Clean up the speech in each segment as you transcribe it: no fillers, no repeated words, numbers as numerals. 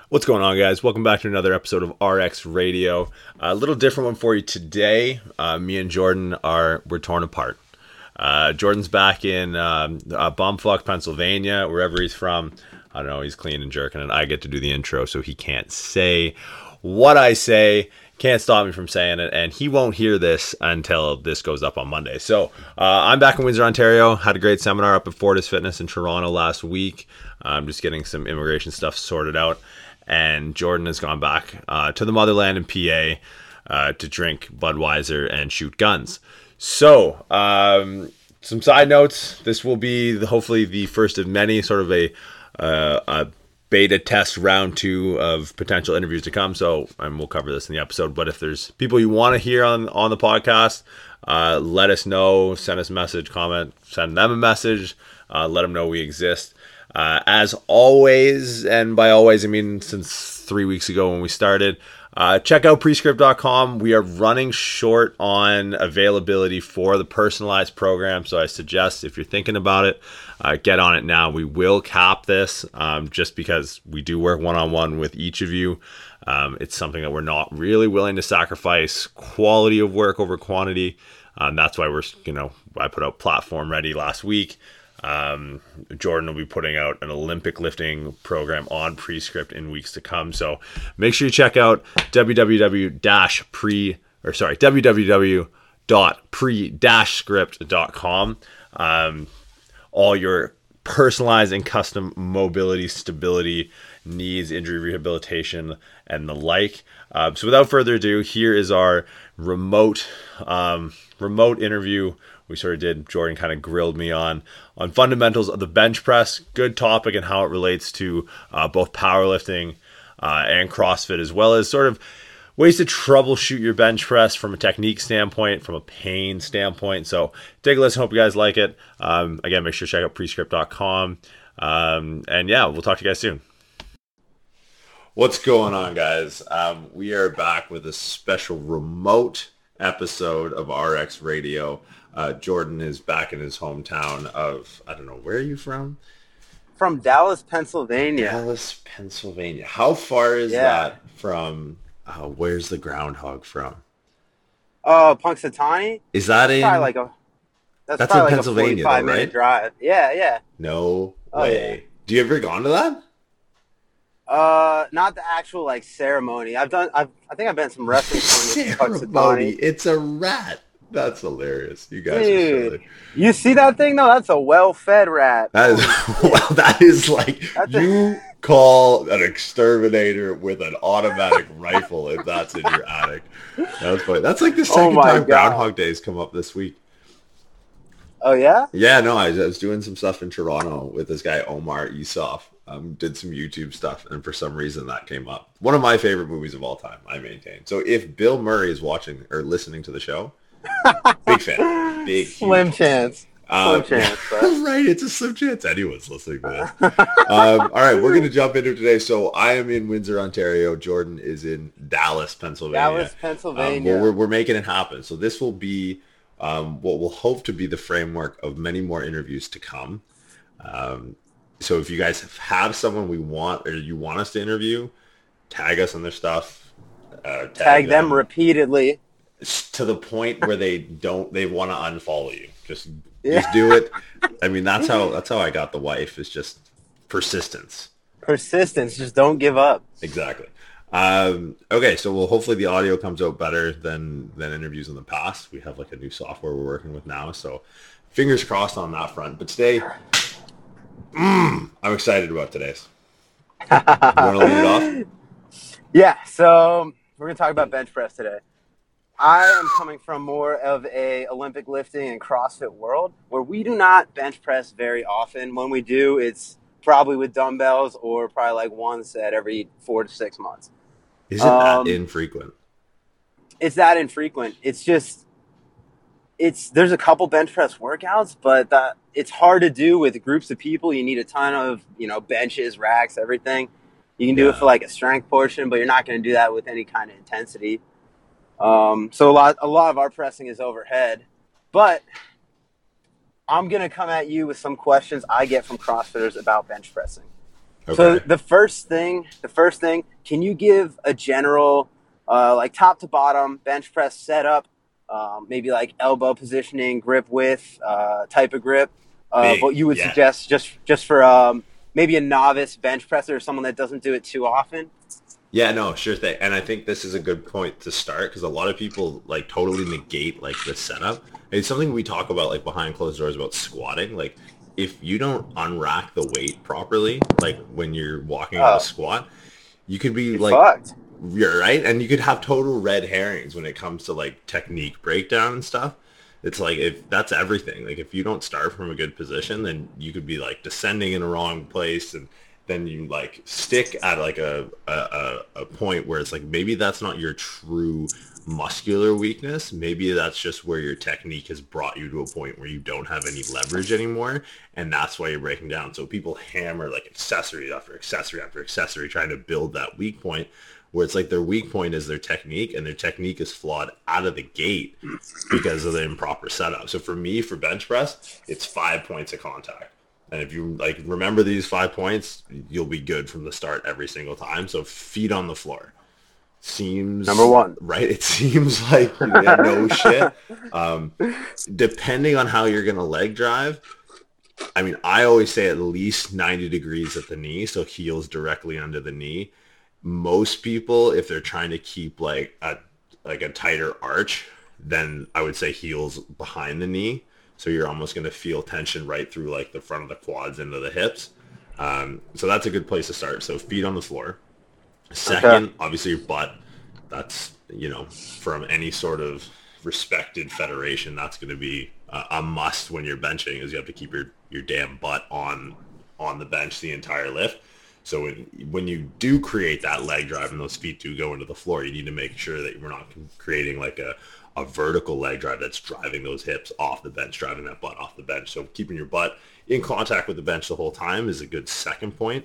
What's going on, guys? Welcome back to another episode of RX Radio. A little different one for you today. Me and Jordan we're torn apart. Jordan's back in Bumfuck, Pennsylvania, wherever he's from. I don't know, he's clean and jerking, and I get to do the intro, so he can't say what I say. Can't stop me from saying it, and he won't hear this until this goes up on Monday. So I'm back in Windsor, Ontario. Had a great seminar up at Fortis Fitness in Toronto last week. I'm just getting some immigration stuff sorted out. And Jordan has gone back to the motherland in PA to drink Budweiser and shoot guns. So, some side notes. This will be hopefully the first of many, sort of a beta test round 2 of potential interviews to come. So, we'll cover this in the episode. But if there's people you want to hear on the podcast, let us know. Send us a message, comment, send them a message. Let them know we exist. As always, and by always I mean since 3 weeks ago when we started, check out Prescript.com. We are running short on availability for the personalized program, so I suggest if you're thinking about it, get on it now. We will cap this just because we do work one-on-one with each of you. It's something that we're not really willing to sacrifice quality of work over quantity. That's why I put out Platform Ready last week. Jordan will be putting out an Olympic lifting program on Prescript in weeks to come. So make sure you check out www.pre-script.com. All your personalized and custom mobility, stability needs, injury rehabilitation, and the like. So without further ado, here is our remote interview. We sort of did. Jordan kind of grilled me on fundamentals of the bench press. Good topic and how it relates to both powerlifting and CrossFit, as well as sort of ways to troubleshoot your bench press from a technique standpoint, from a pain standpoint. So take a listen. Hope you guys like it. Again, make sure to check out Prescript.com. And yeah, we'll talk to you guys soon. What's going on, guys? We are back with a special remote episode of RX Radio. Jordan is back in his hometown of, I don't know, where are you from? From Dallas, Pennsylvania. Dallas, Pennsylvania. How far is that from, where's the groundhog from? Punxsutawney? Is that in? That's in probably Pennsylvania, a 45 though, right? minute drive. Yeah. No way. Yeah. Do you ever gone to that? Not the actual ceremony. I think I've been to some wrestling ceremony. Punxsutawney. It's a rat. That's hilarious. You guys are silly. You see that thing though? That's a well-fed rat. That is like you call an exterminator with an automatic rifle if that's in your attic. That's funny. That's like the second time Groundhog Days come up this week. Oh yeah? Yeah, no, I was doing some stuff in Toronto with this guy Omar Isuf. Did some YouTube stuff, and for some reason that came up. One of my favorite movies of all time, I maintain. So if Bill Murray is watching or listening to the show, big fan. Slim chance. Slim chance. Right, it's a slim chance anyone's listening to this. All right, we're going to jump into today. So I am in Windsor, Ontario. Jordan is in Dallas, Pennsylvania. We're making it happen. So this will be what we'll hope to be the framework of many more interviews to come. So if you guys have someone we want or you want us to interview, tag us on their stuff. Tag them repeatedly. To the point where they want to unfollow you. Just do it. I mean, that's how I got the wife, is just persistence. Just don't give up. Exactly. Okay, so hopefully the audio comes out better than interviews in the past. We have a new software we're working with now, so fingers crossed on that front. But today, I'm excited about today's. You want to lead it off? Yeah, so we're going to talk about bench press today. I am coming from more of a Olympic lifting and CrossFit world where we do not bench press very often. When we do, it's probably with dumbbells or probably one set every 4 to 6 months. Is it that infrequent? It's that infrequent. It's just, there's a couple bench press workouts, but it's hard to do with groups of people. You need a ton of, benches, racks, everything. You can do it for a strength portion, but you're not going to do that with any kind of intensity. So a lot of our pressing is overhead, but I'm going to come at you with some questions I get from CrossFitters about bench pressing. So Okay. the first thing, can you give a general, like top to bottom bench press setup, maybe like elbow positioning, grip width, type of grip, what Big. you would Yeah. suggest just for maybe a novice bench presser or someone that doesn't do it too often? Yeah, no, sure thing. And I think this is a good point to start because a lot of people like totally negate like the setup. It's something we talk about like behind closed doors about squatting. Like if you don't unrack the weight properly, like when you're walking out of Oh, squat, you could be you're like fucked. you're right, and you could have total red herrings when it comes to like technique breakdown and stuff. It's like if that's everything. Like if you don't start from a good position, then you could be like descending in the wrong place, and then you like stick at like a point where it's like maybe that's not your true muscular weakness. Maybe that's just where your technique has brought you to a point where you don't have any leverage anymore, and that's why you're breaking down. So people hammer like accessory after accessory after accessory trying to build that weak point where it's like their weak point is their technique and their technique is flawed out of the gate because of the improper setup. So for me, for bench press, it's 5 points of contact. And if you like remember these 5 points, you'll be good from the start every single time. So feet on the floor Number seems one. right. It seems like yeah, no shit. Um, Depending on how you're gonna leg drive, I mean, I always say at least 90 degrees at the knee, so heels directly under the knee. Most people, if they're trying to keep like a tighter arch, then I would say heels behind the knee. So you're almost going to feel tension right through like the front of the quads into the hips. So that's a good place to start. So feet on the floor. Okay. Second, obviously your butt. That's, from any sort of respected federation, that's going to be a must when you're benching is you have to keep your damn butt on the bench the entire lift. So when you do create that leg drive and those feet do go into the floor, you need to make sure that we're not creating like a vertical leg drive that's driving those hips off the bench, driving that butt off the bench. So keeping your butt in contact with the bench the whole time is a good second point.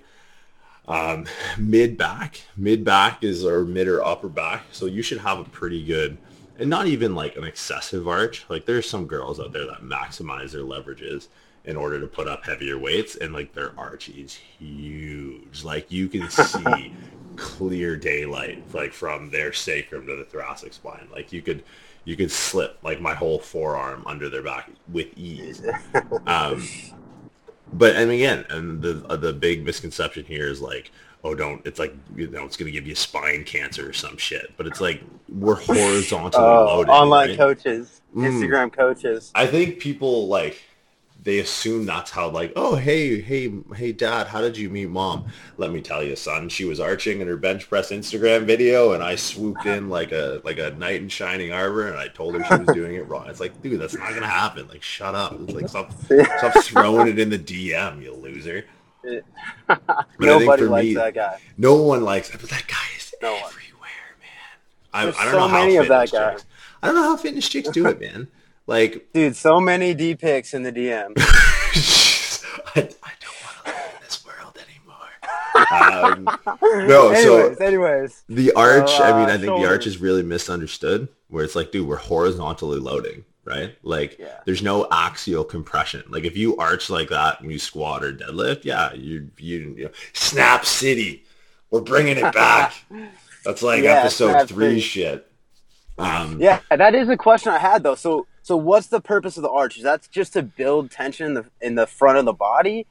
Mid back is or mid or upper back. So you should have a pretty good, and not even like an excessive arch. Like there's some girls out there that maximize their leverages in order to put up heavier weights, and like their arch is huge. Like you can see clear daylight, like from their sacrum to the thoracic spine. Like you could slip like my whole forearm under their back with ease. Um, but and again, and the big misconception here is like, oh, don't. It's like it's gonna give you spine cancer or some shit. But it's like we're horizontally loading, Online right? coaches, Instagram coaches. I think people like they assume that's how like, oh, hey dad, how did you meet mom? Let me tell you, son, she was arching in her bench press Instagram video and I swooped in like a knight in shining armor and I told her she was doing it wrong. It's like, dude, that's not gonna happen. Like shut up. It's like stop throwing it in the DM, you loser. But I think Nobody for likes me, that guy. no one likes it, but that guy is No one. everywhere, man. There's I don't know so how many of that fitness guy. chicks. I don't know how fitness chicks do it, man. Like Dude, so many D pics in the DM. I don't want to live in this world anymore. No, so anyways. the So, arch, I mean, I think the arch is shoulders. really misunderstood, where it's like, dude, we're horizontally loading, right? Like, Yeah. there's no axial compression. Like, if you arch like that when you squat or deadlift, yeah, Snap City, we're bringing it back. That's like Yeah, episode Snap 3 City. shit. Yeah, that is a question I had though. So what's the purpose of the arch? Is that just to build tension in the front of the body?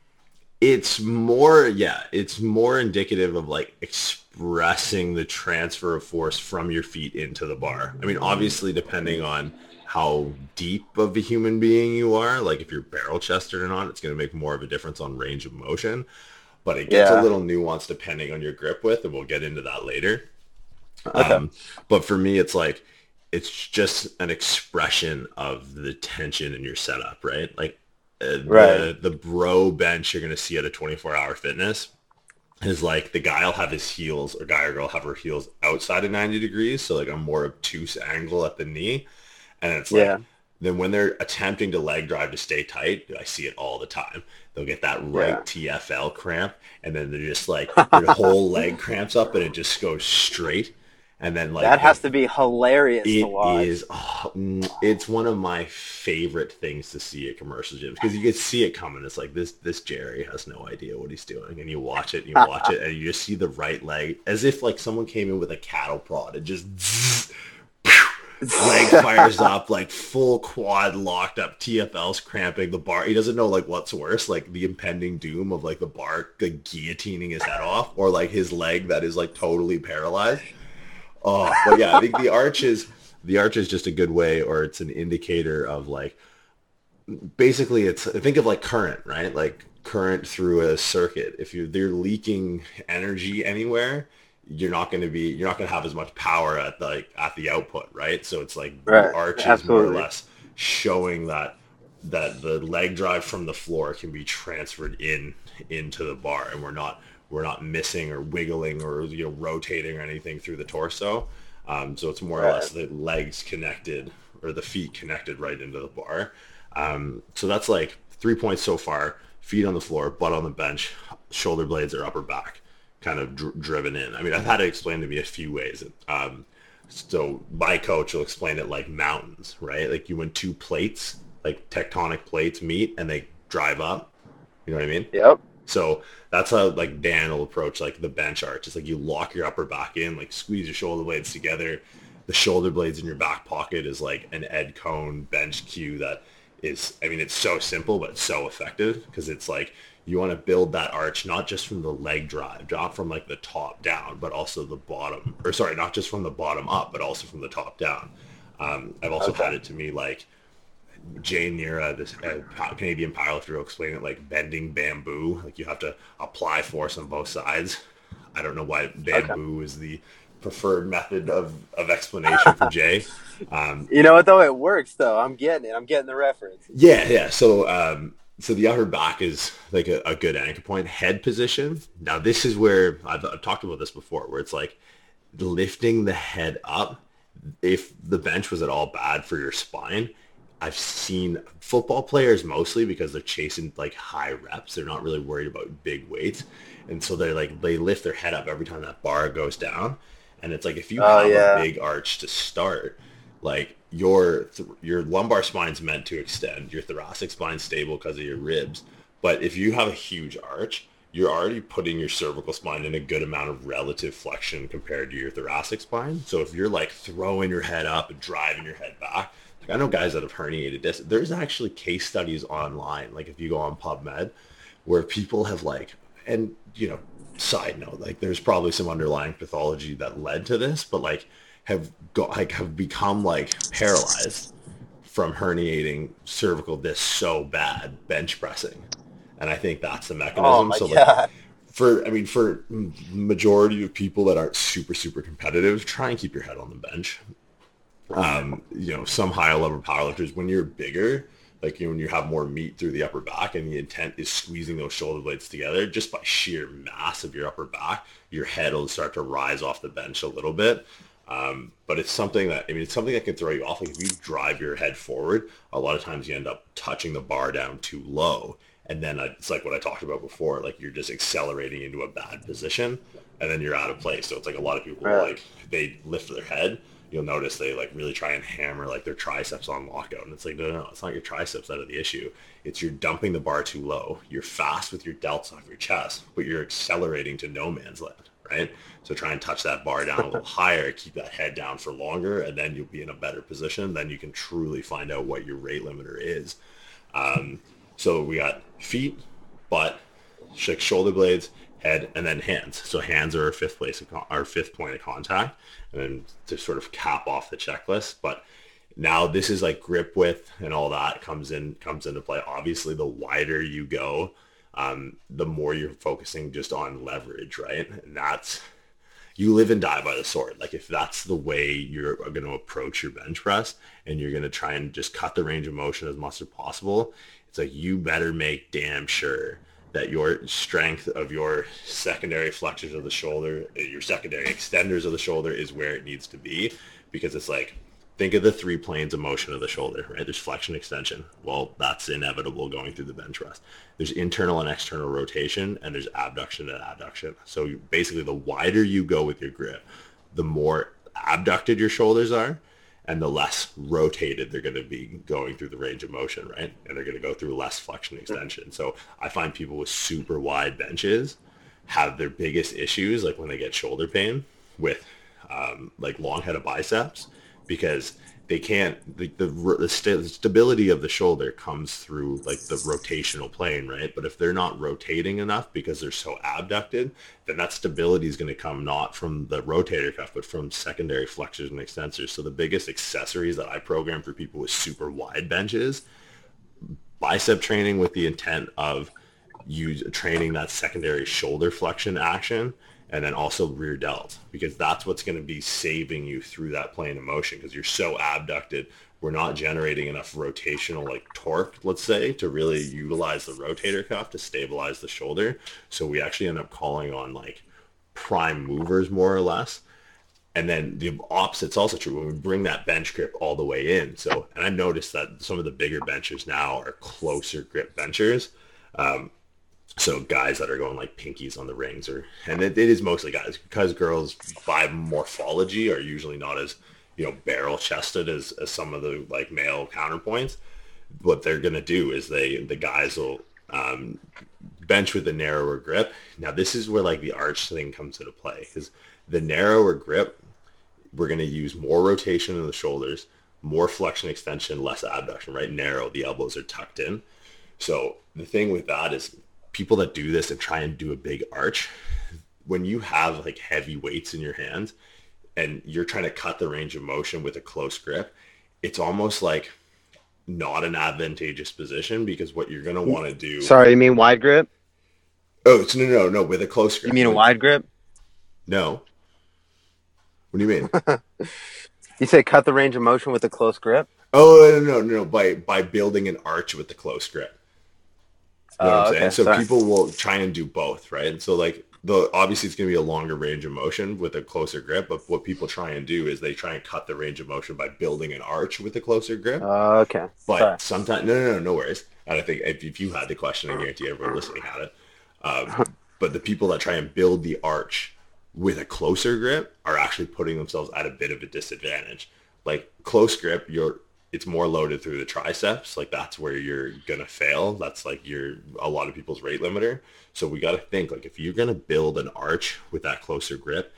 It's more indicative of like expressing the transfer of force from your feet into the bar. I mean, obviously depending on how deep of a human being you are, like if you're barrel chested or not, it's going to make more of a difference on range of motion, but it gets a Yeah. little nuanced depending on your grip width, and we'll get into that later. Okay. But for me, it's like, it's just an expression of the tension in your setup, right? Like Right. the bro bench you're going to see at a 24-hour fitness is like the guy will have his heels or guy or girl have her heels outside of 90 degrees. So like a more obtuse angle at the knee. And it's like, Yeah. then when they're attempting to leg drive to stay tight, I see it all the time. They'll get that Yeah. right TFL cramp and then they're just like, their whole leg cramps up and it just goes straight. And then like That has to be hilarious to it watch. is, it's one of my favorite things to see at commercial gyms because you can see it coming. It's like this Jerry has no idea what he's doing, and you watch it, and you watch it, and you just see the right leg as if like someone came in with a cattle prod and just leg fires up, like full quad locked up, TFL's cramping, the bar. He doesn't know like what's worse, like the impending doom of like the bar like guillotining his head off, or like his leg that is like totally paralyzed. Oh, but yeah, I think the arch is just a good way, or it's an indicator of like basically it's think of like current, right? Like current through a circuit. If they're leaking energy anywhere, you're not going to have as much power at the output, right? So it's like the Right. arch is more or Absolutely. less showing that the leg drive from the floor can be transferred into the bar, and we're not missing or wiggling or rotating or anything through the torso. So it's more or Right. less the legs connected or the feet connected right into the bar. So that's like 3 points so far. Feet on the floor, butt on the bench, shoulder blades or upper back kind of driven in. I mean, I've had it explained to me a few ways. So my coach will explain it like mountains, right? Like when two plates, like tectonic plates meet and they drive up. You know what I mean? Yep. So that's how like Dan will approach like the bench arch. It's like you lock your upper back in, like squeeze your shoulder blades together. The shoulder blades in your back pocket is like an Ed Cohn bench cue that is, I mean, it's so simple, but so effective because it's like you want to build that arch, not just from the leg drive, not from like the top down, but also the bottom, or sorry, not just from the bottom up, but also from the top down. I've also Okay. had it to me like Jay Nira, this Canadian powerlifter, will explain it like bending bamboo. Like you have to apply force on both sides. I don't know why Okay. bamboo is the preferred method of explanation for Jay. You know what though? It works though. I'm getting it. I'm getting the reference. Yeah, yeah. So the upper back is like a good anchor point. Head position. Now this is where I've talked about this before, where it's like lifting the head up. If the bench was at all bad for your spine, I've seen football players mostly because they're chasing like high reps. They're not really worried about big weights. And so they lift their head up every time that bar goes down. And it's like if you Oh have a yeah. big arch to start, like your lumbar spine's meant to extend, your thoracic spine's stable because of your ribs. But if you have a huge arch, you're already putting your cervical spine in a good amount of relative flexion compared to your thoracic spine. So if you're like throwing your head up and driving your head back, like I know guys that have herniated disc. There's actually case studies online, like if you go on PubMed, where people have like, and side note, like there's probably some underlying pathology that led to this, but like have become like paralyzed from herniating cervical disc so bad bench pressing. And I think that's the Oh mechanism. my So like god. for majority of people that aren't super competitive, try and keep your head on the bench. Some higher level powerlifters, when you're bigger, like when you have more meat through the upper back and the intent is squeezing those shoulder blades together, just by sheer mass of your upper back, your head will start to rise off the bench a little bit. But it's something that, I mean, it's something that can throw you off. Like if you drive your head forward, a lot of times you end up touching the bar down too low. And then it's like what I talked about before, like you're just accelerating into a bad position and then you're out of place. So it's like a lot of people Right. like they lift their head. You'll notice they like really try and hammer like their triceps on lockout. And it's like, no, it's not your triceps that are the issue. It's you're dumping the bar too low. You're fast with your delts off your chest, but you're accelerating to no man's land, right? So try and touch that bar down a little higher, keep that head down for longer, and then you'll be in a better position. Then you can truly find out what your rate limiter is. So we got feet, butt, shoulder blades, head, and then hands. So hands are our fifth point of contact, and then to sort of cap off the checklist. But now this is like grip width and all that comes into play. Obviously, the wider you go, the more you're focusing just on leverage, right? And that's you live and die by the sword. Like if that's the way you're going to approach your bench press and you're going to try and just cut the range of motion as much as possible, it's like you better make damn sure that your strength of your secondary flexors of the shoulder, your secondary extenders of the shoulder is where it needs to be, because it's like, think of the three planes of motion of the shoulder, right? There's flexion, extension. Well, that's inevitable going through the bench press. There's internal and external rotation, and there's abduction and adduction. So basically, the wider you go with your grip, the more abducted your shoulders are, and the less rotated they're going to be going through the range of motion, right? And they're going to go through less flexion extension. So I find people with super wide benches have their biggest issues, like when they get shoulder pain with like long head of biceps, because they can't, the stability of the shoulder comes through like the rotational plane, right? But if they're not rotating enough because they're so abducted, then that stability is going to come not from the rotator cuff, but from secondary flexors and extensors. So the biggest accessories that I program for people with super wide benches, bicep training with the intent of training that secondary shoulder flexion action, and then also rear delt, because that's what's going to be saving you through that plane of motion, because you're so abducted. We're not generating enough rotational like torque, let's say, to really utilize the rotator cuff to stabilize the shoulder. So we actually end up calling on like prime movers more or less. And then the opposite's also true when we bring that bench grip all the way in. So, and I've noticed that some of the bigger benchers now are closer grip benchers. So guys that are going like pinkies on the rings, and it is mostly guys, because girls by morphology are usually not as, barrel chested as some of the like male counterpoints. What they're going to do is the guys will bench with a narrower grip. Now this is where like the arch thing comes into play, because the narrower grip, we're going to use more rotation in the shoulders, more flexion extension, less abduction, right? Narrow, the elbows are tucked in. So the thing with that is, people that do this and try and do a big arch, when you have like heavy weights in your hands and you're trying to cut the range of motion with a close grip, it's almost like not an advantageous position, because what you're going to want to do... Sorry, you mean wide grip? Oh, it's no, with a close grip. You mean a wide grip? No. What do you mean? You say cut the range of motion with a close grip? Oh, no, by building an arch with the close grip. You know what I'm saying? So sorry. People will try and do both, right? And so like obviously it's going to be a longer range of motion with a closer grip, but what people try and do is they try and cut the range of motion by building an arch with a closer grip. Okay. But sometimes, no worries. And I think if you had the question, I guarantee everyone listening had it. But the people that try and build the arch with a closer grip are actually putting themselves at a bit of a disadvantage. Like close grip, it's more loaded through the triceps. Like that's where you're going to fail. That's like a lot of people's rate limiter. So we got to think, like, if you're going to build an arch with that closer grip,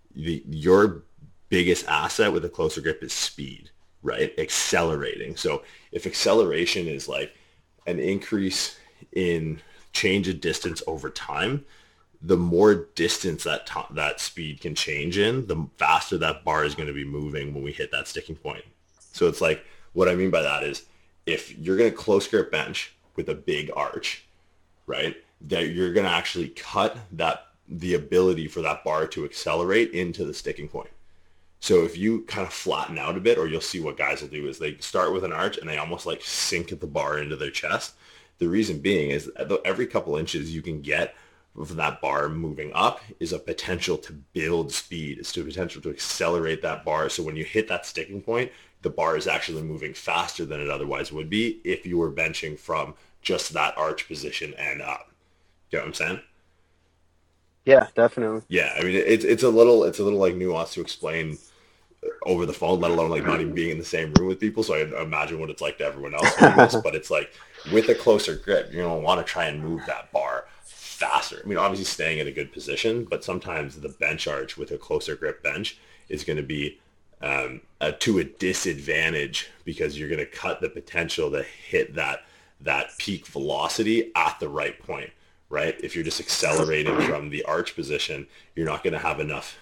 your biggest asset with a closer grip is speed, right? Accelerating. So if acceleration is like an increase in change of distance over time, the more distance that speed can change in, the faster that bar is going to be moving when we hit that sticking point. So it's like, what I mean by that is, if you're going to close grip bench with a big arch, right, that you're going to actually cut the ability for that bar to accelerate into the sticking point. So if you kind of flatten out a bit, or you'll see what guys will do is they start with an arch and they almost like sink the bar into their chest. The reason being is every couple inches you can get of that bar moving up is a potential to build speed. It's a potential to accelerate that bar. So when you hit that sticking point, the bar is actually moving faster than it otherwise would be if you were benching from just that arch position and up. You know what I'm saying? Yeah, definitely. Yeah, I mean it's a little like nuanced to explain over the phone, let alone like not even being in the same room with people. So I imagine what it's like to everyone else doing this. But it's like, with a closer grip, you're gonna want to try and move that bar faster. I mean, obviously staying in a good position, but sometimes the bench arch with a closer grip bench is going to be to a disadvantage, because you're going to cut the potential to hit that peak velocity at the right point, right? If you're just accelerating from the arch position, you're not going to have enough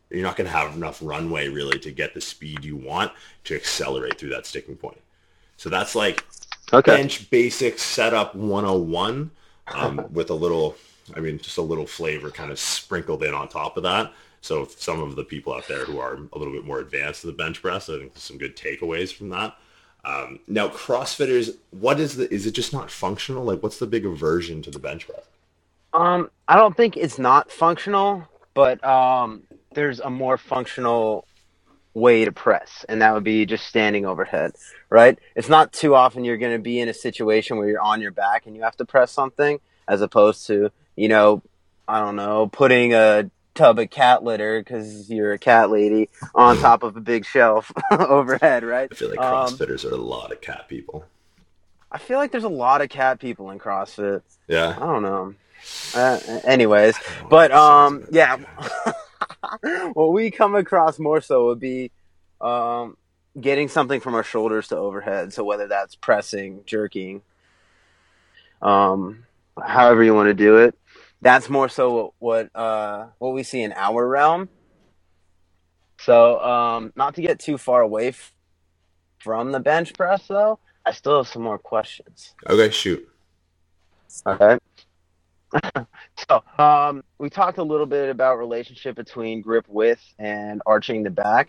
runway really to get the speed you want to accelerate through that sticking point. So that's like bench basic setup 101, with just a little flavor kind of sprinkled in on top of that. So if some of the people out there who are a little bit more advanced to the bench press, I think there's some good takeaways from that. Now, CrossFitters, is it just not functional? Like, what's the big aversion to the bench press? I don't think it's not functional, but there's a more functional way to press, and that would be just standing overhead, right? It's not too often you're going to be in a situation where you're on your back and you have to press something, as opposed to, I don't know, putting a tub of cat litter because you're a cat lady on top of a big shelf overhead, right? I feel like CrossFitters are a lot of cat people. I feel like there's a lot of cat people in CrossFit. Yeah. I don't know. Anyways, but yeah, what we come across more so would be getting something from our shoulders to overhead. So whether that's pressing, jerking, however you want to do it, that's more so what we see in our realm. So not to get too far away from the bench press, though, I still have some more questions. Okay, shoot. Okay. So, we talked a little bit about relationship between grip width and arching the back.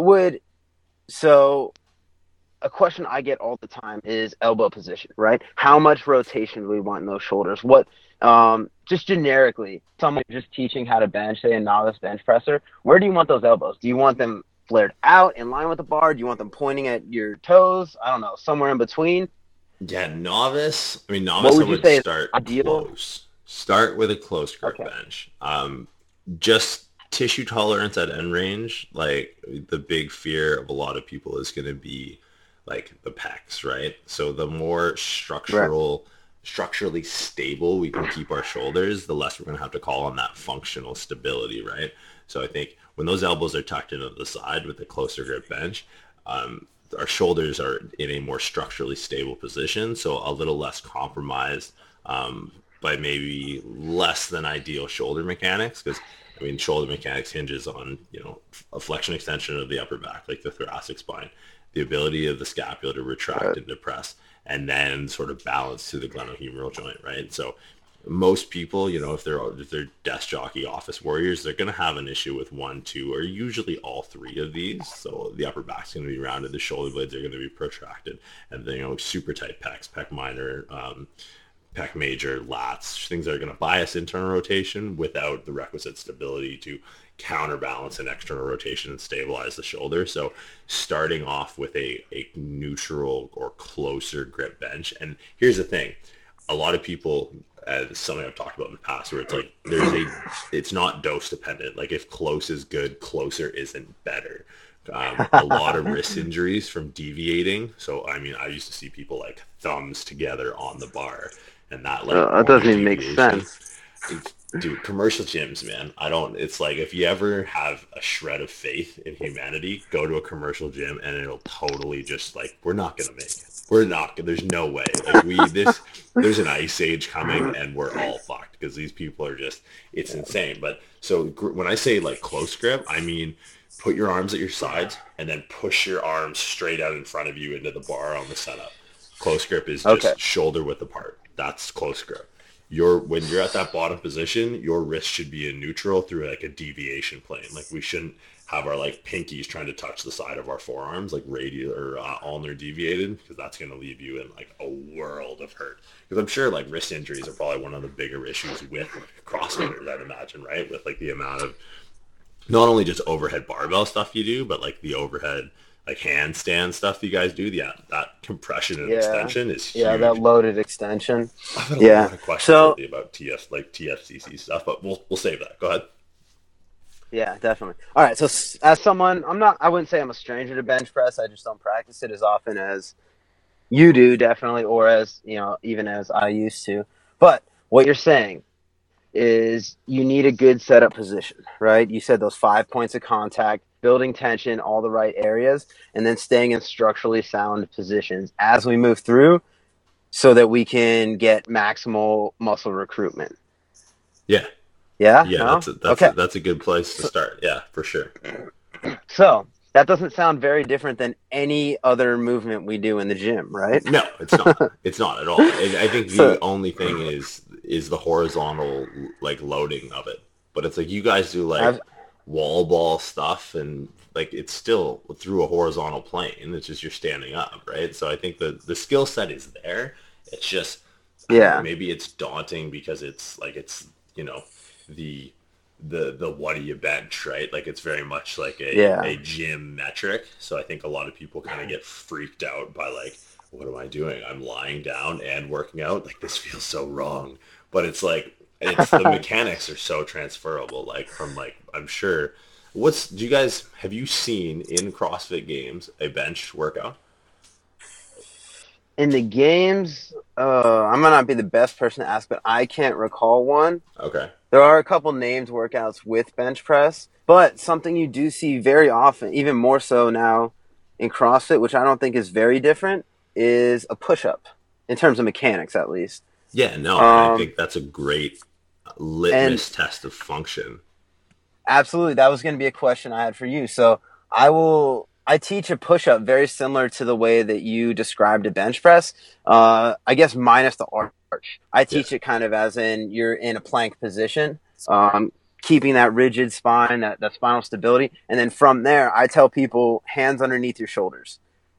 A question I get all the time is elbow position, right? How much rotation do we want in those shoulders? What, just generically, someone just teaching how to bench, say a novice bench presser, where do you want those elbows? Do you want them flared out in line with the bar? Do you want them pointing at your toes? I don't know, somewhere in between? Yeah, novice. I What would you say is start ideal? close. Start with a close grip Okay. bench. Just tissue tolerance at end range. Like the big fear of a lot of people is going to be like the pecs, right? So the more structurally stable we can keep our shoulders, the less we're going to have to call on that functional stability, right? So I think when those elbows are tucked into the side with a closer grip bench, our shoulders are in a more structurally stable position, so a little less compromised by maybe less than ideal shoulder mechanics, because I mean shoulder mechanics hinges on a flexion extension of the upper back, like the thoracic spine, the ability of the scapula to retract and depress, and then sort of balance to the glenohumeral joint, right? So most people, if they're desk jockey office warriors, they're going to have an issue with one, two, or usually all three of these. So the upper back's going to be rounded, the shoulder blades are going to be protracted, and then super tight pecs, pec minor, pec major, lats, things that are going to bias internal rotation without the requisite stability to counterbalance an external rotation and stabilize the shoulder. So starting off with a neutral or closer grip bench. And here's the thing, a lot of people, as something I've talked about in the past, where it's like it's not dose dependent. Like if close is good, closer isn't better. A lot of wrist injuries from deviating. So I mean, I used to see people like thumbs together on the bar, and that that doesn't even make sense. Dude, commercial gyms, man. It's like if you ever have a shred of faith in humanity, go to a commercial gym and it'll totally just like, we're not gonna make it. There's no way. Like there's an ice age coming and we're all fucked because these people are just, it's insane. But so when I say like close grip, I mean, put your arms at your sides and then push your arms straight out in front of you into the bar on the setup. Close grip is just shoulder width apart. That's close grip. When you're at that bottom position, your wrist should be in neutral through like a deviation plane. Like we shouldn't have our like pinkies trying to touch the side of our forearms, like radial or ulnar deviated, because that's going to leave you in like a world of hurt. Because I'm sure like wrist injuries are probably one of the bigger issues with CrossFitters, I'd imagine, right? With like the amount of not only just overhead barbell stuff you do, but like the overhead like handstand stuff you guys do. Yeah, that compression and extension is huge. Yeah, that loaded extension. I've had a lot of questions about TFCC stuff, but we'll save that. Go ahead. Yeah, definitely. All right, so as someone, I wouldn't say I'm a stranger to bench press. I just don't practice it as often as you do, definitely, or as, even as I used to. But what you're saying is you need a good setup position, right? You said those 5 points of contact, building tension, all the right areas, and then staying in structurally sound positions as we move through so that we can get maximal muscle recruitment. Yeah. Yeah? Yeah, that's a good place to start. Yeah, for sure. So that doesn't sound very different than any other movement we do in the gym, right? No, it's not. It's not at all. I think the only thing is the horizontal like loading of it. But it's like you guys do like wall ball stuff, and like it's still through a horizontal plane. It's just you're standing up, right? So I think the skill set is there. It's just maybe it's daunting because it's like the what do you bench, right? Like it's very much like a gym metric. So I think a lot of people kind of get freaked out by like, what am I doing? I'm lying down and working out. Like this feels so wrong. But it's like it's the mechanics are so transferable. Like from like I'm sure. Have you seen in CrossFit Games a bench workout? In the games, I might not be the best person to ask, but I can't recall one. Okay. There are a couple named workouts with bench press, but something you do see very often, even more so now in CrossFit, which I don't think is very different, is a push-up in terms of mechanics, at least. Yeah, no, and I Um, think that's a great and litmus test of function. Absolutely, that was going to be a question I had for you. So I teach a push up very similar to the way that you described a bench press. I guess minus the arch. I Yeah. teach it kind of as in you're in a plank position, keeping that rigid spine, that spinal stability, and then from there, I tell people hands underneath your shoulders,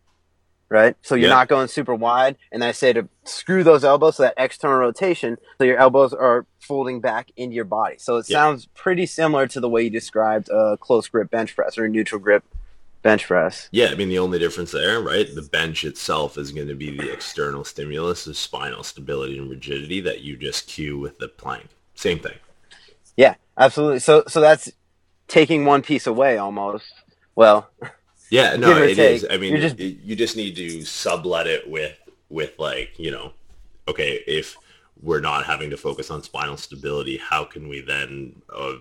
right? So you're Yeah. not going super wide. And I say to screw those elbows, so that external rotation, so your elbows are folding back into your body. So it Yeah. sounds pretty similar to the way you described a close grip bench press or a neutral grip bench press. Yeah, I mean the only difference there, right? The bench itself is going to be the external stimulus of spinal stability and rigidity that you just cue with the plank. Same thing. Yeah, absolutely. So that's taking one piece away almost. Well, Yeah, no, give or it is. take. I mean, You're just you just need to sublet it with like, okay, if we're not having to focus on spinal stability, how can we then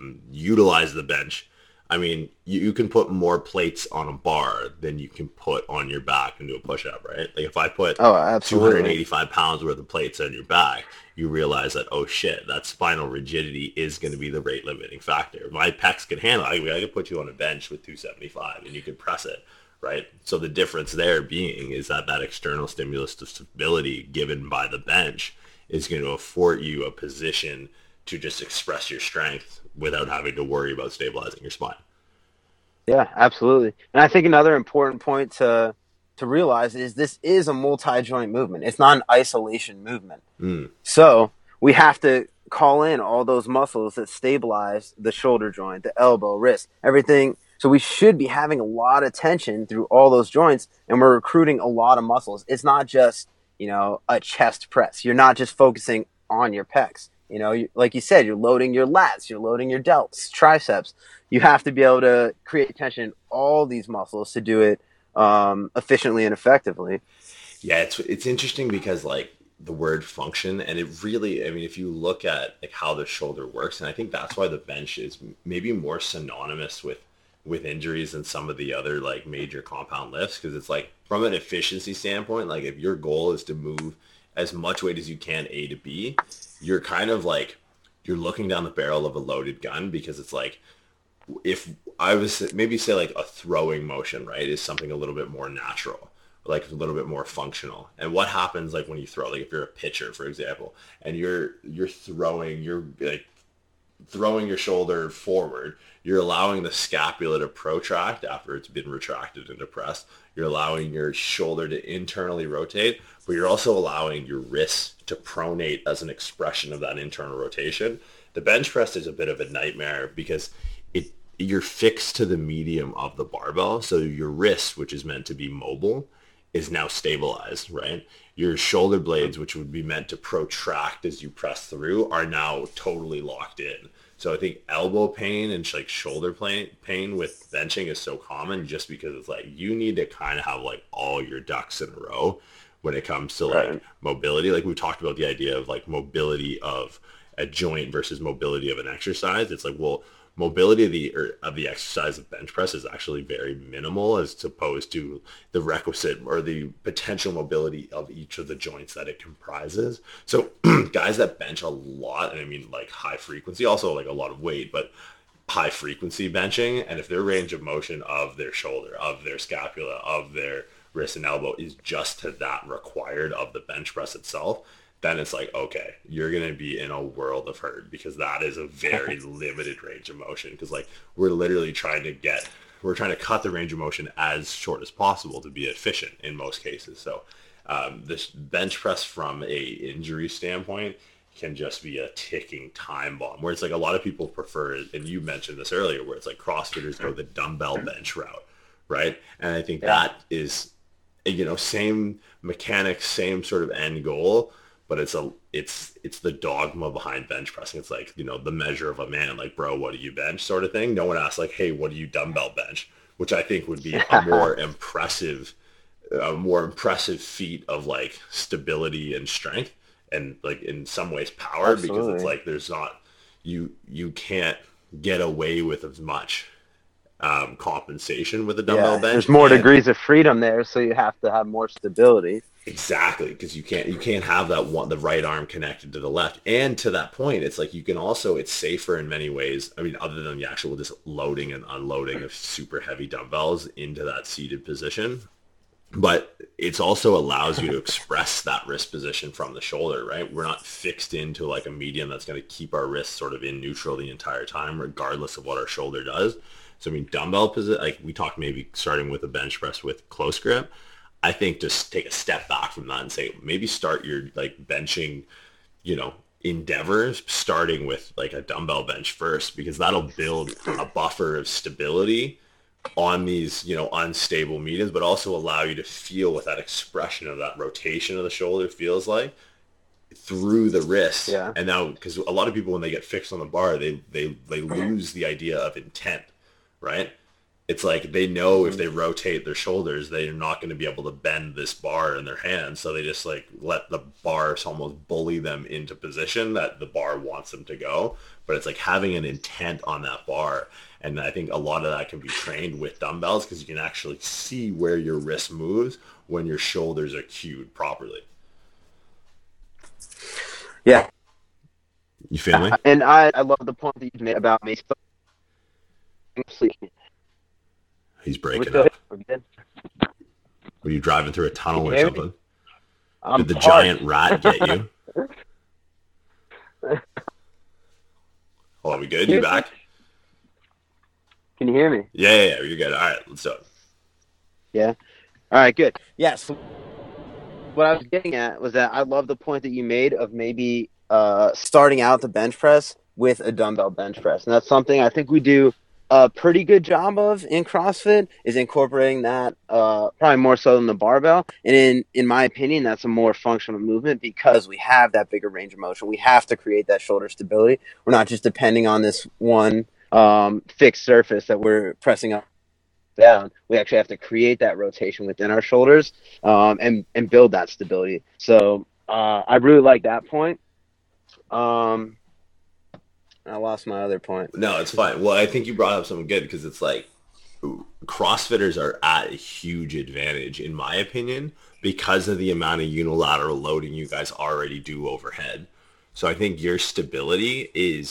utilize the bench? I mean, you can put more plates on a bar than you can put on your back and do a push-up, right? Like if I put oh, absolutely. 285 pounds worth of plates on your back, you realize that, oh shit, that spinal rigidity is going to be the rate limiting factor. My pecs can handle it. I could put you on a bench with 275 and you could press it, right? So the difference there being is that external stimulus to stability given by the bench is going to afford you a position to just express your strength without having to worry about stabilizing your spine. Yeah, absolutely. And I think another important point to realize is this is a multi-joint movement. It's not an isolation movement. Mm. So we have to call in all those muscles that stabilize the shoulder joint, the elbow, wrist, everything. So we should be having a lot of tension through all those joints, and we're recruiting a lot of muscles. It's not just, a chest press. You're not just focusing on your pecs. Like you said, you're loading your lats, you're loading your delts, triceps. You have to be able to create tension in all these muscles to do it efficiently and effectively. Yeah, it's interesting because like the word function and it really, I mean, if you look at like how the shoulder works, and I think that's why the bench is maybe more synonymous with injuries than some of the other like major compound lifts, because it's like from an efficiency standpoint, like if your goal is to move as much weight as you can A to B, you're kind of like you're looking down the barrel of a loaded gun, because it's like if I was maybe say like a throwing motion, right, is something a little bit more natural, like a little bit more functional. And what happens like when you throw, like if you're a pitcher, for example, and you're throwing, you're like throwing your shoulder forward, you're allowing the scapula to protract after it's been retracted and depressed. You're allowing your shoulder to internally rotate, but you're also allowing your wrist to pronate as an expression of that internal rotation. The bench press is a bit of a nightmare because you're fixed to the medium of the barbell. So your wrist, which is meant to be mobile, is now stabilized, right? Your shoulder blades, which would be meant to protract as you press through, are now totally locked in. So I think elbow pain and like shoulder pain with benching is so common just because it's like you need to kind of have like all your ducks in a row when it comes to like Right. mobility. Like we talked about the idea of like mobility of a joint versus mobility of an exercise. It's like, well, mobility of the exercise of bench press is actually very minimal as opposed to the requisite or the potential mobility of each of the joints that it comprises. So guys that bench a lot, and I mean like high frequency, also like a lot of weight, but high frequency benching, and if their range of motion of their shoulder, of their scapula, of their wrist and elbow is just to that required of the bench press itself, then it's like, okay, you're going to be in a world of hurt, because that is a very limited range of motion. Because like we're literally we're trying to cut the range of motion as short as possible to be efficient in most cases. So this bench press from a injury standpoint can just be a ticking time bomb, where it's like a lot of people prefer it, and you mentioned this earlier, where it's like CrossFitters go the dumbbell bench route, right? And I think Yeah. that is, same mechanics, same sort of end goal, but it's the dogma behind bench pressing. It's like, you know, the measure of a man, like, bro, what do you bench sort of thing. No one asks like, hey, what do you dumbbell bench? Which I think would be a more impressive feat of like stability and strength, and like in some ways power, because it's Absolutely. like there's not, you can't get away with as much compensation with a dumbbell Yeah, bench. there's more And degrees of freedom there, so you have to have more stability. exactly, because you can't have that one, the right arm connected to the left. And to that point, it's like you can also, it's safer in many ways. I mean, other than the actual just loading and unloading of super heavy dumbbells into that seated position, but it's also allows you to express that wrist position from the shoulder, right? We're not fixed into like a medium that's going to keep our wrists sort of in neutral the entire time, regardless of what our shoulder does. So I mean, dumbbell position, like we talked, maybe starting with a bench press with close grip. I think just take a step back from that and say, maybe start your like benching, you know, endeavors starting with like a dumbbell bench first, because that'll build a buffer of stability on these, you know, unstable mediums, but also allow you to feel what that expression of that rotation of the shoulder feels like through the wrist. Yeah. And now, because a lot of people, when they get fixed on the bar, they lose the idea of intent, right? It's like they know if they rotate their shoulders, they're not going to be able to bend this bar in their hands. So they just like let the bar almost bully them into position that the bar wants them to go. But it's like having an intent on that bar. And I think a lot of that can be trained with dumbbells, because you can actually see where your wrist moves when your shoulders are cued properly. Yeah, You feel me? and I love the point that you made about me sleeping. He's We breaking good? up. We're good? Were you driving through a tunnel Can you or hear me? something? I'm Did the parked. giant rat get you? Oh, are we good? You back? Can you hear me? Yeah, you're good. All right, let's do it. Yeah. All right, good. Yeah, so what I was getting at was that I love the point that you made of maybe starting out the bench press with a dumbbell bench press. And that's something I think we do a pretty good job of in CrossFit, is incorporating that probably more so than the barbell. And in my opinion, that's a more functional movement because we have that bigger range of motion. We have to create that shoulder stability. We're not just depending on this one fixed surface that we're pressing up down. We actually have to create that rotation within our shoulders and build that stability. So I really like that point. I lost my other point. No, it's fine. Well, I think you brought up something good, because it's like CrossFitters are at a huge advantage, in my opinion, because of the amount of unilateral loading you guys already do overhead. So I think your stability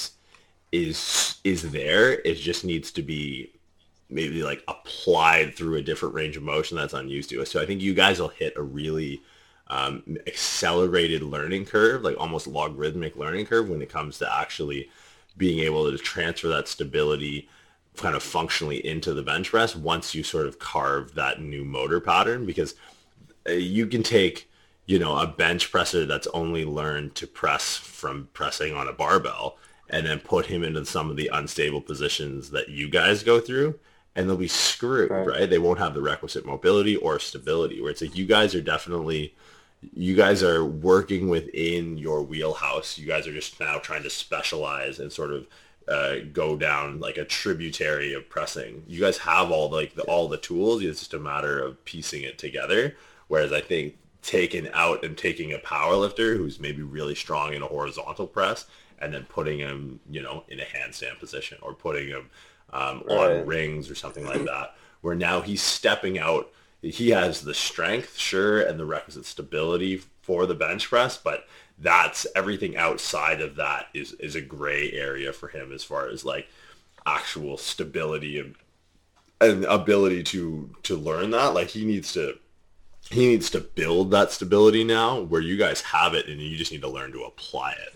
is there. It just needs to be maybe like applied through a different range of motion that's unused to. So I think you guys will hit a really accelerated learning curve, like almost logarithmic learning curve, when it comes to actually being able to transfer that stability kind of functionally into the bench press once you sort of carve that new motor pattern. Because you can take, you know, a bench presser that's only learned to press from pressing on a barbell and then put him into some of the unstable positions that you guys go through, and they'll be screwed, right? They won't have the requisite mobility or stability, where it's like you guys are working within your wheelhouse. You guys are just now trying to specialize and sort of go down like a tributary of pressing. You guys have all the tools. It's just a matter of piecing it together. Whereas I think taking out and taking a power lifter who's maybe really strong in a horizontal press and then putting him, you know, in a handstand position, or putting him on rings or something like that, where now he's stepping out. He has the strength, sure, and the requisite stability for the bench press, but that's everything outside of that is a gray area for him, as far as like actual stability and ability to learn that. Like he needs to build that stability now, where you guys have it and you just need to learn to apply it.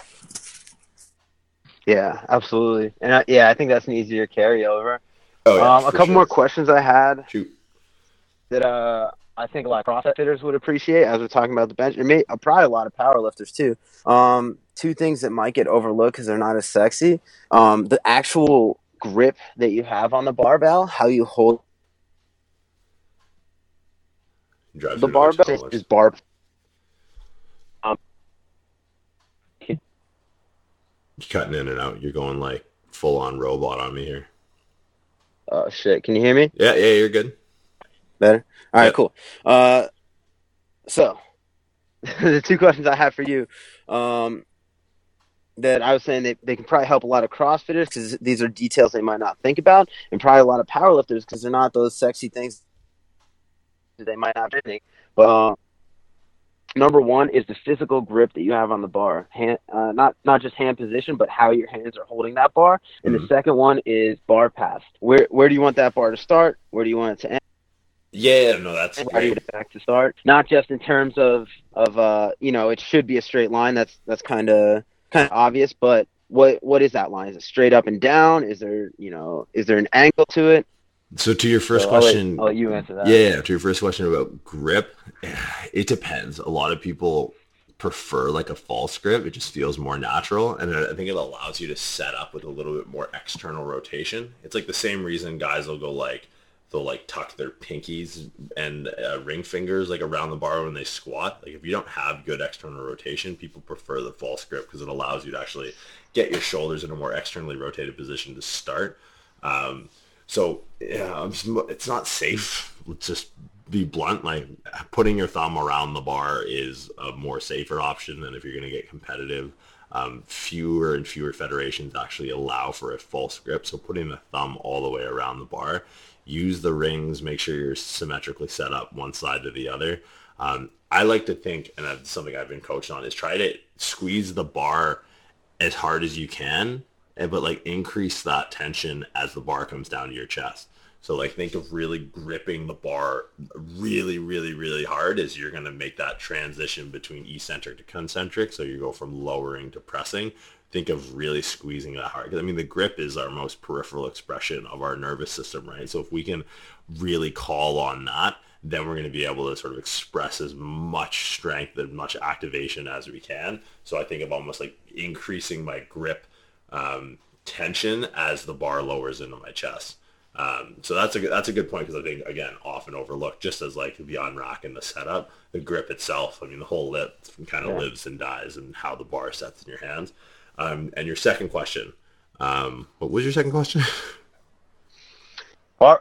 Yeah, absolutely. And I think that's an easier carryover. Oh yeah, A for couple sure. more questions I had Shoot. that I think a lot of CrossFit fitters would appreciate as we're talking about the bench, and probably a lot of power lifters too. Two things that might get overlooked because they're not as sexy. The actual grip that you have on the barbell, how you hold Drive the through another barbell tunnel. is bar. You're cutting in and out. You're going like full on robot on me here. Oh shit! Can you hear me Yeah, yeah, you're good. better? All right, Yep. cool. So the two questions I have for you, um, that I was saying they can probably help a lot of CrossFitters because these are details they might not think about, and probably a lot of powerlifters because they're not those sexy things that they might not think. But number one is the physical grip that you have on the bar, not just hand position, but how your hands are holding that bar. And the Mhm. second one is bar path. Where do you want that bar to start? Where do you want it to end? Yeah, no, that's How do you great. want it back to start? Not just in terms of it should be a straight line. That's kind of obvious, but what is that line? Is it straight up and down? Is there an angle to it? So to your first So I'll let question, I'll let you answer that. yeah, to your first question about grip, it depends. A lot of people prefer like a false grip. It just feels more natural, and I think it allows you to set up with a little bit more external rotation. It's like the same reason guys will go like they'll like tuck their pinkies and ring fingers like around the bar when they squat. Like if you don't have good external rotation, people prefer the false grip because it allows you to actually get your shoulders in a more externally rotated position to start. So yeah, it's not safe. Let's just be blunt. Like putting your thumb around the bar is a more safer option than if you're going to get competitive. Fewer and fewer federations actually allow for a false grip. So putting the thumb all the way around the bar, use the rings, make sure you're symmetrically set up one side to the other. I like to think, and that's something I've been coached on, is try to squeeze the bar as hard as you can, but like increase that tension as the bar comes down to your chest. So like think of really gripping the bar really, really, really hard as you're going to make that transition between eccentric to concentric. So you go from lowering to pressing. Think of really squeezing that hard. 'Cause, I mean, the grip is our most peripheral expression of our nervous system, right? So if we can really call on that, then we're going to be able to sort of express as much strength and much activation as we can. So I think of almost like increasing my grip tension as the bar lowers into my chest. So that's a good point because I think again often overlooked just as like the unrack and the setup, the grip itself. I mean the whole lip kind of lives and dies in how the bar sets in your hands. And your second question, what was your second question? Bar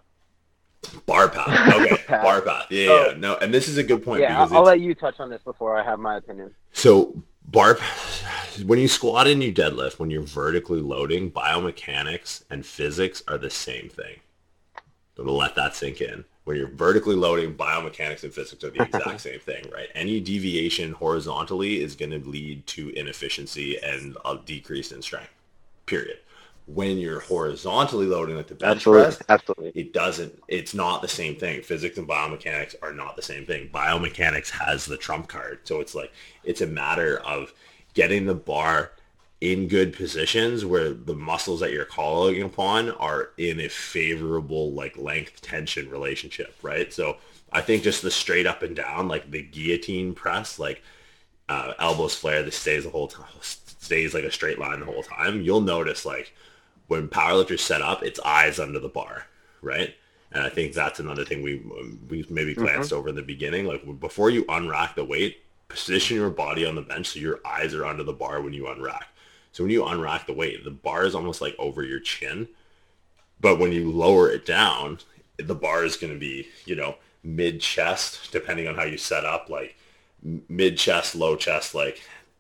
Bar path. Okay, path. bar path. Yeah, So yeah. No, and this is a good point yeah, because I'll it's let you touch on this before I have my opinion. so bar when you squat and you deadlift, when you're vertically loading, biomechanics and physics are the same thing. So to let that sink in. When you're vertically loading, biomechanics and physics are the exact same thing, right? Any deviation horizontally is going to lead to inefficiency and a decrease in strength, period. When you're horizontally loading like the bench press, Absolutely. it's not the same thing. Physics and biomechanics are not the same thing. Biomechanics has the trump card. So it's a matter of getting the bar in good positions where the muscles that you're calling upon are in a favorable like length tension relationship, right? So I think just the straight up and down, like the guillotine press, like elbows flare, this stays the whole time, stays like a straight line the whole time. You'll notice like when powerlifters set up, it's eyes under the bar, right? And I think that's another thing we maybe glanced over in the beginning. Like before you unrack the weight, position your body on the bench so your eyes are under the bar when you unrack. So when you unrack the weight, the bar is almost like over your chin. But when you lower it down, the bar is going to be, mid chest, depending on how you set up, like mid chest, low chest, like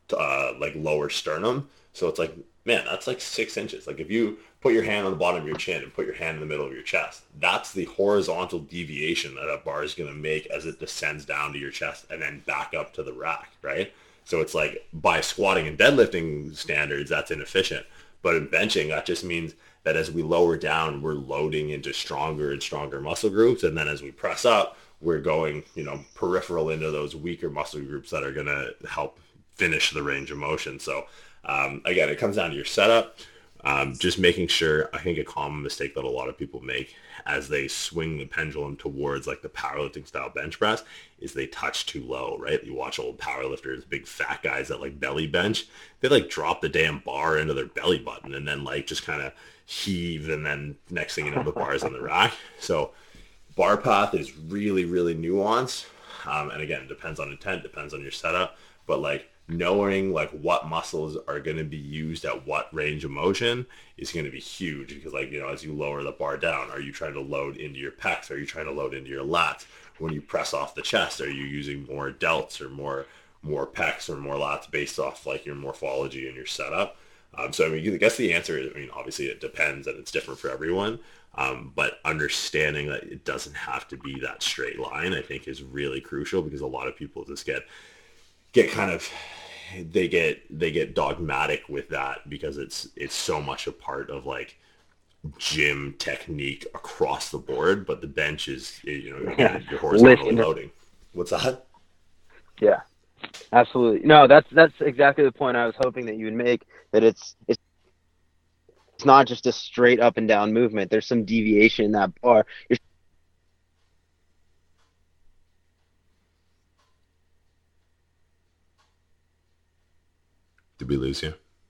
lower sternum. So it's like, man, that's like 6 inches. Like if you put your hand on the bottom of your chin and put your hand in the middle of your chest, that's the horizontal deviation that a bar is going to make as it descends down to your chest and then back up to the rack, right? So it's like by squatting and deadlifting standards, that's inefficient. But in benching, that just means that as we lower down, we're loading into stronger and stronger muscle groups. And then as we press up, we're going, peripheral into those weaker muscle groups that are going to help finish the range of motion. So again, it comes down to your setup. Just making sure, I think a common mistake that a lot of people make as they swing the pendulum towards like the powerlifting style bench press is they touch too low, right? You watch old powerlifters, big fat guys that like belly bench, they like drop the damn bar into their belly button and then like just kind of heave, and then next thing you know, the bar is on the rack. So bar path is really, really nuanced. And again, depends on intent, depends on your setup, but like knowing like what muscles are going to be used at what range of motion is going to be huge, because like, you know, as you lower the bar down, are you trying to load into your pecs? Are you trying to load into your lats? When you press off the chest, are you using more delts or more pecs or more lats based off like your morphology and your setup? So I mean, I guess the answer is, I mean, obviously it depends and it's different for everyone. But understanding that it doesn't have to be that straight line, I think, is really crucial, because a lot of people just get kind of, they get dogmatic with that, because it's so much a part of like gym technique across the board. But the bench is, you know, again, you're horizontally loading. What's that? Yeah, absolutely. No, that's exactly the point I was hoping that you would make, that it's not just a straight up and down movement. There's some deviation in that bar. Did we lose you?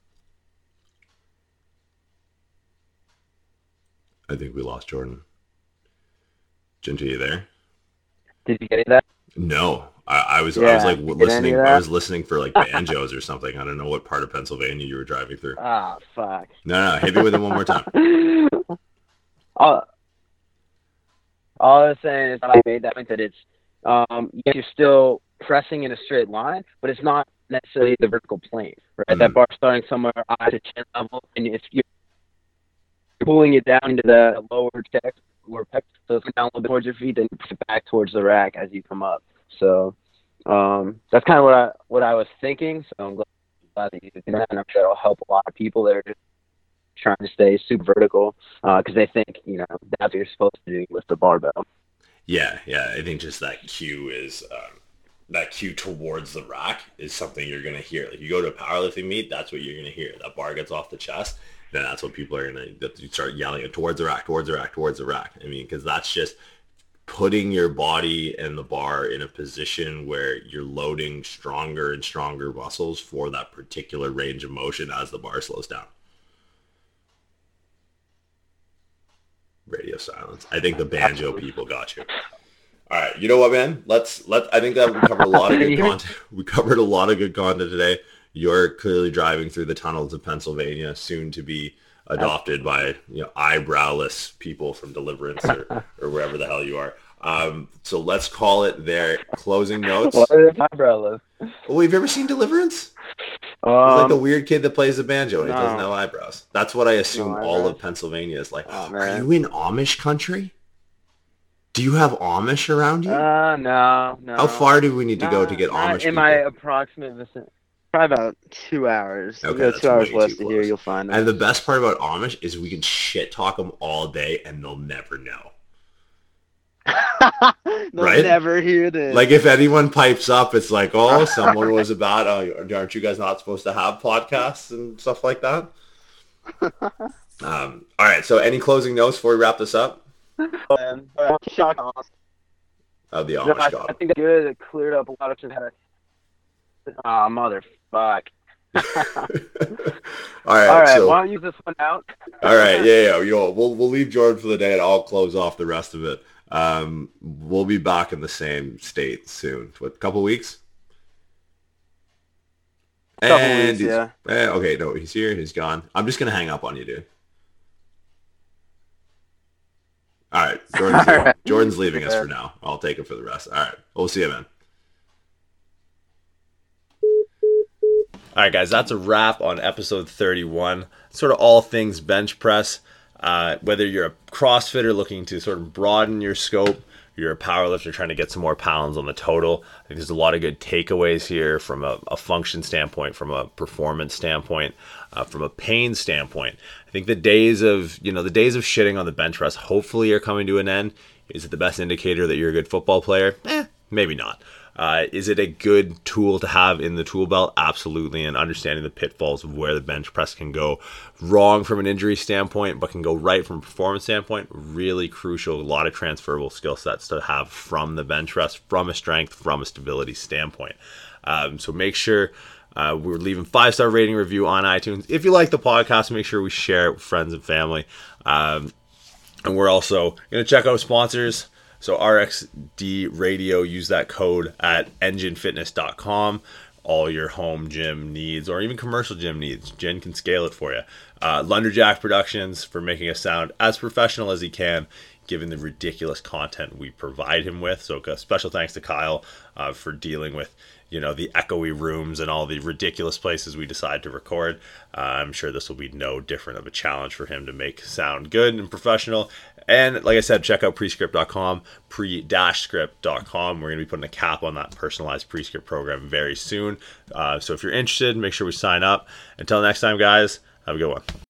I think we lost Jordan. Jinja, you there? Did you get that? No, I was like listening. I was listening for like banjos or something. I don't know what part of Pennsylvania you were driving through. Ah, fuck. No, hit me with it one more time. All I was saying is, I made that point that it's you're still pressing in a straight line, but it's not necessarily the vertical plane, right? Mm-hmm. That bar starting somewhere eye to chin level, and if you're pulling it down into the lower chest, lower pec, so it's down a little bit towards your feet, then push it back towards the rack as you come up. So that's kind of what I was thinking. So I'm glad that you did that, and I'm sure it'll help a lot of people that are just trying to stay super vertical, because they think, you know, that's what you're supposed to do, lift the barbell. Yeah. I think just that cue is that cue towards the rack is something you're gonna hear. Like, you go to a powerlifting meet, that's what you're gonna hear. That bar gets off the chest, then that's what people are gonna. You start yelling it towards the rack, towards the rack, towards the rack. I mean, because that's just putting your body and the bar in a position where you're loading stronger and stronger muscles for that particular range of motion as the bar slows down. Radio silence. I think the banjo people got you. All right, you know what, man? I think that we covered a lot of good content. We covered a lot of good content today. You're clearly driving through the tunnels of Pennsylvania, soon to be adopted by, you know, eyebrowless people from Deliverance or wherever the hell you are. So let's call it their closing notes. What are eyebrowless? Oh, have you ever seen Deliverance? He's like the weird kid that plays the banjo and he doesn't have eyebrows. That's what I assume all of Pennsylvania is like. Oh, are you in Amish country? Do you have Amish around you? No. How far do we need to go to get Amish people? In my approximate vicinity. Probably about 2 hours. Okay, you go 2 hours west of here, you'll find them. And the best part about Amish is we can shit talk them all day and they'll never know. They'll right? never hear this. Like, if anyone pipes up, it's like, oh, someone was about, aren't you guys not supposed to have podcasts and stuff like that? All right, so any closing notes before we wrap this up? Shock. Of the Amish God. I think that's good. It cleared up a lot of shit. Oh, motherfuck. All right, so why don't you use this one out? All right, yeah. We'll leave Jordan for the day and I'll close off the rest of it. We'll be back in the same state soon. What, a couple weeks? Yeah. Okay, no, he's here. He's gone. I'm just gonna hang up on you, dude. All right, Jordan's leaving us for now. I'll take it for the rest. All right, we'll see you, man. All right, guys, that's a wrap on episode 31. Sort of all things bench press. Whether you're a CrossFitter looking to sort of broaden your scope, you're a powerlifter trying to get some more pounds on the total. I think there's a lot of good takeaways here from a function standpoint, from a performance standpoint, from a pain standpoint. I think the days of shitting on the bench press hopefully are coming to an end. Is it the best indicator that you're a good football player? Maybe not. Is it a good tool to have in the tool belt? Absolutely. And understanding the pitfalls of where the bench press can go wrong from an injury standpoint, but can go right from a performance standpoint, really crucial. A lot of transferable skill sets to have from the bench press, from a strength, from a stability standpoint. So make sure we're leaving 5-star rating review on iTunes. If you like the podcast, make sure we share it with friends and family. And we're also going to check out sponsors. So RXD Radio, use that code at enginefitness.com. all your home gym needs or even commercial gym needs. Jin can scale it for you. Lunderjack Productions for making us sound as professional as he can, given the ridiculous content we provide him with. So special thanks to Kyle for dealing with, the echoey rooms and all the ridiculous places we decide to record. I'm sure this will be no different of a challenge for him to make sound good and professional. And like I said, check out prescript.com, pre-script.com. We're going to be putting a cap on that personalized prescript program very soon. So if you're interested, make sure we sign up. Until next time, guys, have a good one.